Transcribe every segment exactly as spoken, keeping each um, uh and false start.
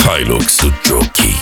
Hilux Jockey.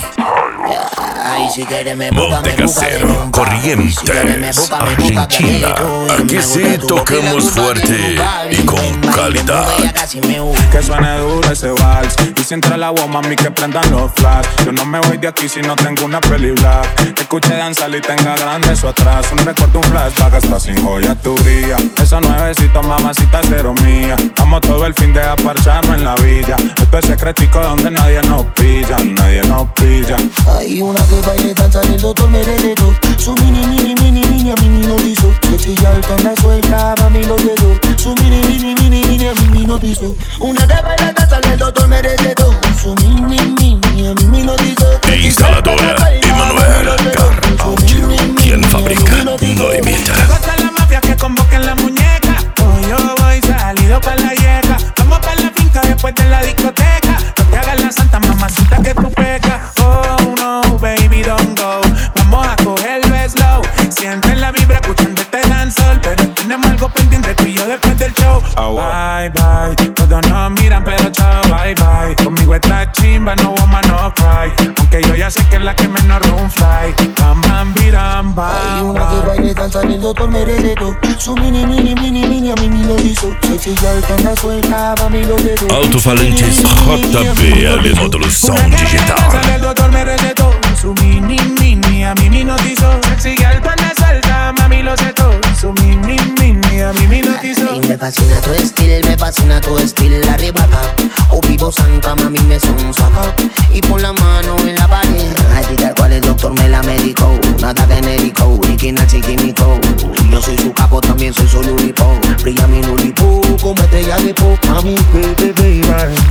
Ay, si quieres me busca, Monte me busca de Casero, rumba. Corrientes, Si quieres me busca, me busca Argentina. calladito. Y Aquí me sí gusta tu tocamos boquita, fuerte rumba, y con rumba, calidad. rumba, ella casi me busca. Que suene duro ese vals. Y si entra la bomba, mami, que prendan los flash. Yo no me voy de aquí si no tengo una peli black. Te escuché danzar y tenga grande eso atrás. Un recuerdo, un flashback, hasta sin joya tu brilla. Esa nuevecita, mamacita, cero mía. Vamos todo el fin de a parcharnos en la villa. Esto es secretico donde nadie nos pilla. Nadie nos pilla. Hay una que baile danza el doctor Meredito. Su mini, mini, mini, mini, a mí lo hizo. Que chilla el tanda suelta, mami lo dedos. Su mini, mini, mini, mini, a mí lo hizo. Una que baile danza el doctor Meredito. Su mini, mini, a mí lo hizo. Instaladora Emanuel Carpaucho. Quien fabrica, no imita. Gusta la mafia que convoquen la muñeca. Hoy yo voy salido pa' la yeca. Vamos pa' la finca después de la discoteca. No te hagas la santa mamacita que tú pecas. Oh no, baby, don't go. Vamos a cogerlo slow. Siente la vibra escuchando este dancehall. Pero tenemos algo pendiente tú y yo después del show. Oh, bye, bye. Todos nos miran pero chao, bye, bye. Conmigo esta chimba, no woman, no cry. Aunque yo ya sé que es la que menos room fly. Bam, bam, biram, bam. Hay una que baile danza el doctor Meredito. Su mini, mini, mini, mini, a mí lo hizo. Que chilla el tanda suelta, mami lo dedos. Alto-falantes J B, el módulo sound digital. El doctor me recetó su mini mini, a mí me notizó. Sigue al pana salta, mami lo setó. Su mini mini, a mí me notizó. Y me fascina tu estilo, me fascina tu estilo. La arrebata, o vivo santa, mami me son saca. Y pon la mano en la pared. Así tal cual el doctor me la medicó. Nada genérico, y que nace químico. Yo soy su capo, también soy su lulipo. Brilla mi lulipo, como estrella de pop. Mami, baby, baby,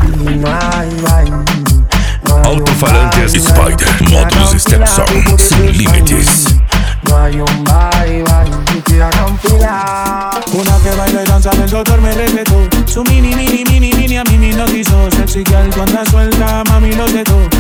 bye, bye. Alto-falantes Spider, módulos Step Sound, sin límites. No hay un bye bye, que hagan fila. Una que baila y danza el doctor me recetó. Su mini, mini, mini, mini, a mí me notizó. Sexy girl cuando suelta, mami lo setó.